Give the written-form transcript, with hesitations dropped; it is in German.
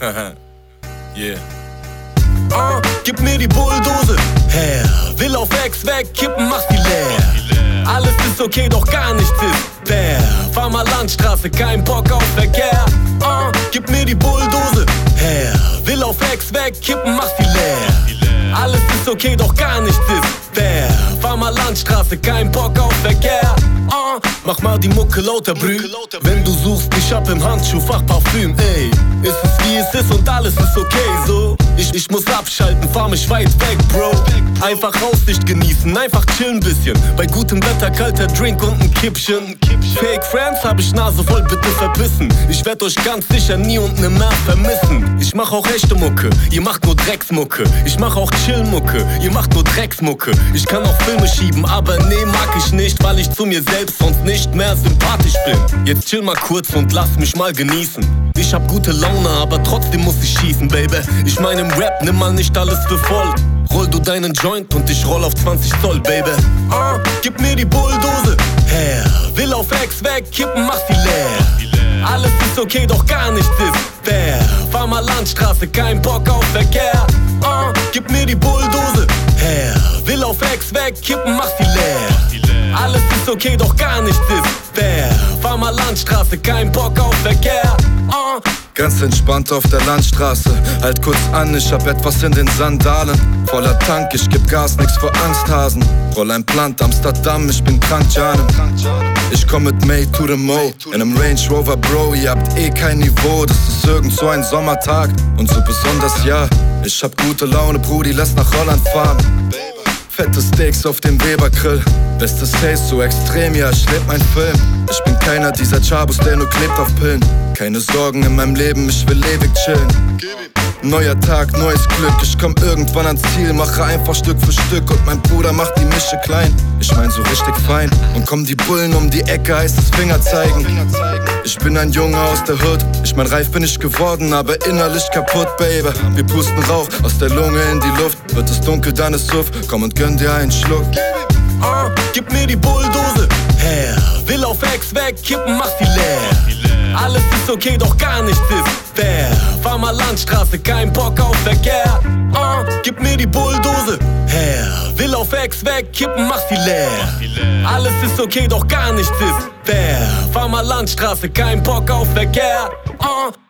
Yeah. Gib mir die Bulldose her, will auf Ex wegkippen, mach sie leer. Alles ist okay, doch gar nichts ist fair. Fahr mal Landstraße, kein Bock auf Verkehr. Gib mir die Bulldose her, will auf Ex wegkippen, mach sie leer. Alles ist okay, doch gar nichts ist fair. Fahr mal Landstraße, kein Bock auf Verkehr. Mach mal die Mucke lauter, Brü. Wenn du suchst, ich hab im Handschuhfach Parfüm, ey. Ist es wie es ist und alles ist okay so. Ich muss abschalten, fahr mich weit weg, Bro. Einfach Aussicht genießen, einfach chillen bisschen. Bei gutem Wetter kalter Drink und ein Kippchen. Fake Friends hab ich Nase voll, bitte verbissen. Ich werd euch ganz sicher nie und nimmer vermissen. Ich mach auch echte Mucke, ihr macht nur Drecksmucke. Ich mach auch Chillmucke, ihr macht nur Drecksmucke. Ich kann auch Filme schieben, aber nee, mag ich nicht, weil ich zu mir selbst sonst nicht mehr sympathisch bin. Jetzt chill mal kurz und lass mich mal genießen. Ich hab gute Laune, aber trotzdem muss ich schießen, Baby. Ich mein im Rap, nimm mal nicht alles für voll. Roll du deinen Joint und ich roll auf 20 Zoll, Baby. Gib mir die Bulldose her, will auf Ex wegkippen, mach sie leer. Alles ist okay, doch gar nichts ist fair. Fahr mal Landstraße, kein Bock auf Verkehr. Gib mir die Bulldose her, will auf Ex wegkippen, mach sie leer. Alles ist okay, doch gar nichts ist fair. Fahr mal Landstraße, kein Bock auf Verkehr. Ganz entspannt auf der Landstraße, halt kurz an, ich hab etwas in den Sandalen. Voller Tank, ich geb Gas, nix vor Angsthasen. Roll ein Plant, Amsterdam, ich bin krank, Janem. Ich komm mit May to the Mo, in einem Range Rover, Bro, ihr habt eh kein Niveau. Das ist irgend so ein Sommertag und so besonders, ja. Ich hab gute Laune, Brudi, lass nach Holland fahren. Fette Steaks auf dem Weber-Grill. Bestes Taste, so extrem, ja, ich leb mein Film. Ich bin keiner dieser Chabos, der nur klebt auf Pillen. Keine Sorgen in meinem Leben, ich will ewig chillen. Neuer Tag, neues Glück, ich komm irgendwann ans Ziel. Mache einfach Stück für Stück und mein Bruder macht die Mische klein. Ich mein so richtig fein und kommen die Bullen um die Ecke, heißt es Finger zeigen. Ich bin ein Junge aus der Hood, ich mein reif bin ich geworden, aber innerlich kaputt, Baby. Wir pusten Rauch aus der Lunge in die Luft. Wird es dunkel, dann ist Suff, komm und gönn dir einen Schluck. Gib mir die Bulldose her, will auf Ex wegkippen, mach sie leer. Alles ist okay, doch gar nichts ist fair. Fahr mal Landstraße, kein Bock auf Verkehr. Gib mir die Bulldose her, will auf Ex wegkippen, mach sie leer. Alles ist okay, doch gar nichts ist fair. Fahr mal Landstraße, kein Bock auf Verkehr.